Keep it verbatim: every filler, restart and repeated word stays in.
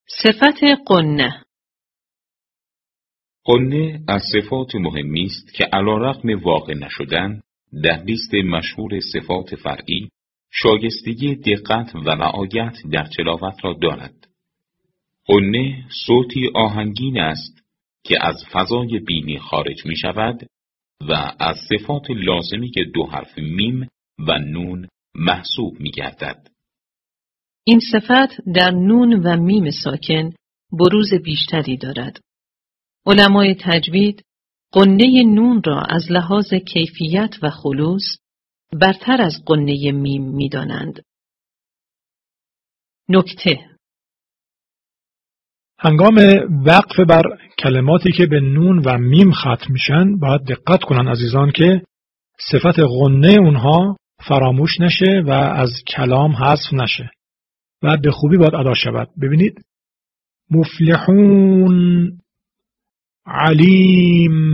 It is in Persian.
صفت قنه. قنه از صفات مهمی است که علی‌رغم واقع نشدن در لیست مشهور صفات فرعی شایستگی دقت و رعایت در تلاوت را دارد. قنه صوتی آهنگین است که از فضای بینی خارج می شود و از صفات لازمی که دو حرف میم و نون محسوب می گردد. این صفت در نون و میم ساکن بروز بیشتری دارد. علمای تجوید قنه نون را از لحاظ کیفیت و خلوص برتر از قنه میم می دانند. نکته: هنگام وقف بر کلماتی که به نون و میم ختم میشن باید دقت کنن عزیزان که صفت قنه اونها فراموش نشه و از کلام حذف نشه و به خوبی باید ادا شود. ببینید مفلحون، علیم،